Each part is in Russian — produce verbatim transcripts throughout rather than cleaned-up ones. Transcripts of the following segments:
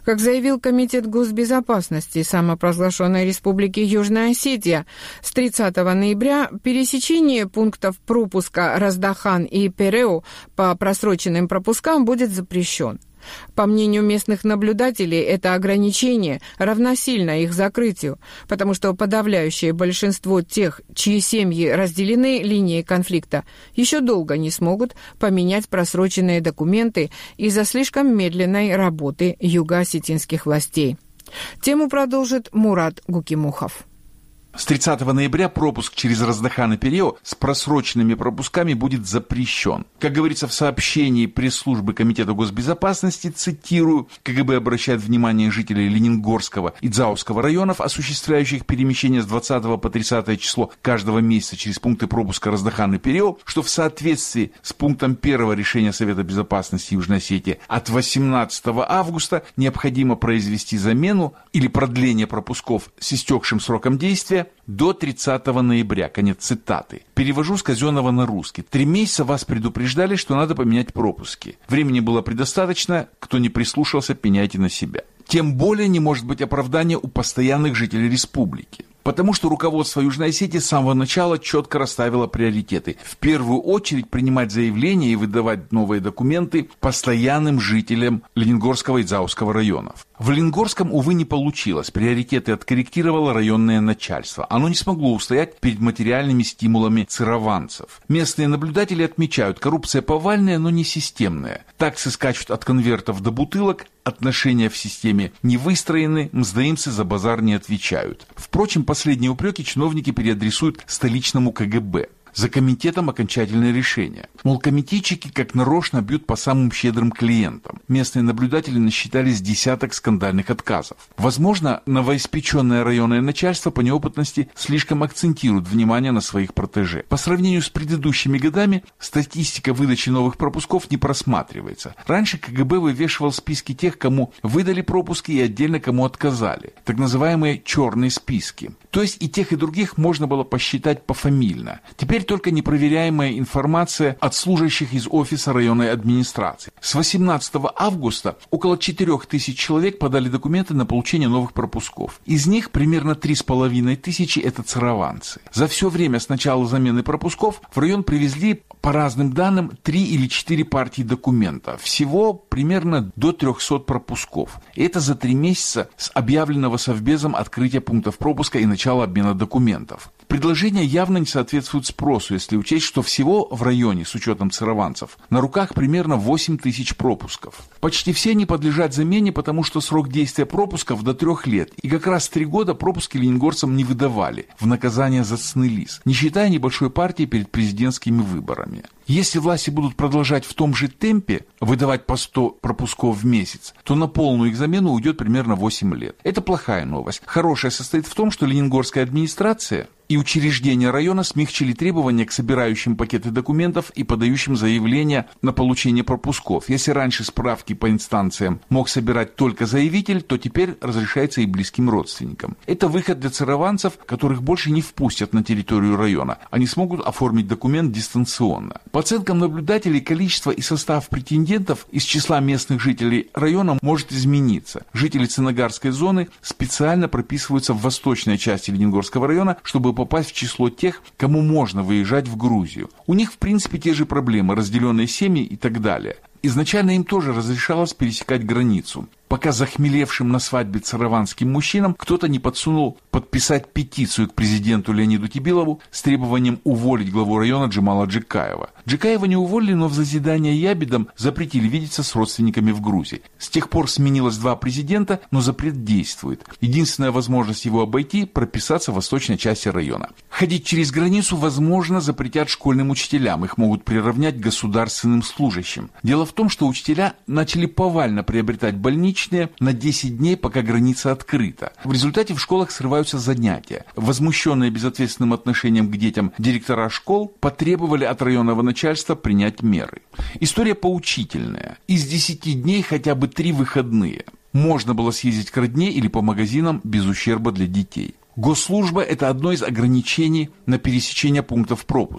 Как заявил Комитет госбезопасности самопровозглашенной Республики Южная Осетия, с тридцатого ноября пересечение пунктов пропуска Раздахан и Переу по просроченным пропускам будет запрещен. По мнению местных наблюдателей, это ограничение равносильно их закрытию, потому что подавляющее большинство тех, чьи семьи разделены линией конфликта, еще долго не смогут поменять просроченные документы из-за слишком медленной работы юго-осетинских властей. Тему продолжит Мурат Гукимухов. С тридцатого ноября пропуск через Раздахан и Перео с просроченными пропусками будет запрещен. Как говорится в сообщении пресс-службы Комитета госбезопасности, цитирую, КГБ обращает внимание жителей Ленингорского и Дзауского районов, осуществляющих перемещение с двадцатого по тридцатое число каждого месяца через пункты пропуска Раздахан и Перео, что в соответствии с пунктом первого решения Совета безопасности Южной Осетии от восемнадцатого августа необходимо произвести замену или продление пропусков с истекшим сроком действия до тридцатого ноября. Конец цитаты. Перевожу с казенного на русский. Три месяца вас предупреждали, что надо поменять пропуски. Времени было предостаточно, кто не прислушался, пеняйте на себя. Тем более не может быть оправдания у постоянных жителей республики. Потому что руководство Южной Осетии с самого начала четко расставило приоритеты. В первую очередь принимать заявления и выдавать новые документы постоянным жителям Ленингорского и Дзауского районов. В Ленингорском, увы, не получилось. Приоритеты откорректировало районное начальство. Оно не смогло устоять перед материальными стимулами цированцев. Местные наблюдатели отмечают, коррупция повальная, но не системная. Таксы скачут от конвертов до бутылок, отношения в системе не выстроены, мздоимцы за базар не отвечают. Впрочем, последние упреки чиновники переадресуют столичному КГБ. За комитетом окончательное решение. Мол, комитетчики как нарочно бьют по самым щедрым клиентам. Местные наблюдатели насчитали с десяток скандальных отказов. Возможно, новоиспеченное районное начальство по неопытности слишком акцентирует внимание на своих протеже. По сравнению с предыдущими годами, статистика выдачи новых пропусков не просматривается. Раньше КГБ вывешивал списки тех, кому выдали пропуски и отдельно кому отказали. Так называемые черные списки. То есть и тех, и других можно было посчитать пофамильно. Теперь только непроверяемая информация от служащих из офиса районной администрации. С восемнадцатого августа около четырех тысяч человек подали документы на получение новых пропусков. Из них примерно три с половиной тысячи – это цированцы. За все время с начала замены пропусков в район привезли, по разным данным, три или четыре партии документов. Всего примерно до трехсот пропусков. И это за три месяца с объявленного Совбезом открытия пунктов пропуска и начала обмена документов. Предложения явно не соответствуют спросу, если учесть, что всего в районе, с учетом цированцев, на руках примерно восемь тысяч пропусков. Почти все не подлежат замене, потому что срок действия пропусков до трех лет, и как раз три года пропуски ленингорцам не выдавали, в наказание за ЦНИЛИС, не считая небольшой партии перед президентскими выборами. Если власти будут продолжать в том же темпе выдавать по сто пропусков в месяц, то на полную их замену уйдет примерно восемь лет. Это плохая новость. Хорошая состоит в том, что Ленингорская администрация и учреждения района смягчили требования к собирающим пакеты документов и подающим заявления на получение пропусков. Если раньше справки по инстанциям мог собирать только заявитель, то теперь разрешается и близким родственникам. Это выход для цированцев, которых больше не впустят на территорию района. Они смогут оформить документ дистанционно. По оценкам наблюдателей, количество и состав претендентов из числа местных жителей района может измениться. Жители Цынагарской зоны специально прописываются в восточной части Ленингорского района, чтобы попасть в число тех, кому можно выезжать в Грузию. У них, в принципе, те же проблемы, разделенные семьи и так далее. Изначально им тоже разрешалось пересекать границу, пока захмелевшим на свадьбе цараванским мужчинам кто-то не подсунул подписать петицию к президенту Леониду Кибилову с требованием уволить главу района Джамала Джикаева. Джикаева не уволили, но в заседании ябедом запретили видеться с родственниками в Грузии. С тех пор сменилось два президента, но запрет действует. Единственная возможность его обойти – прописаться в восточной части района. Ходить через границу, возможно, запретят школьным учителям, их могут приравнять к государственным служащим. Дело в том, что учителя начали повально приобретать больничные на десять дней, пока граница открыта. В результате в школах срываются занятия. Возмущенные безответственным отношением к детям директора школ потребовали от районного начальства принять меры. История поучительная. Из десяти дней хотя бы три выходные. Можно было съездить к родне или по магазинам без ущерба для детей. Госслужба – это одно из ограничений на пересечение пунктов пропуска.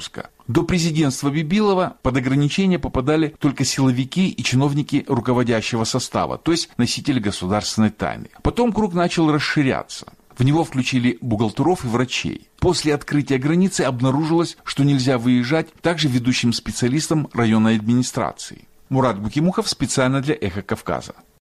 До президентства Бибилова под ограничения попадали только силовики и чиновники руководящего состава, то есть носители государственной тайны. Потом круг начал расширяться. В него включили бухгалтеров и врачей. После открытия границы обнаружилось, что нельзя выезжать также ведущим специалистам районной администрации. Мурат Букимухов специально для «Эхо Кавказа».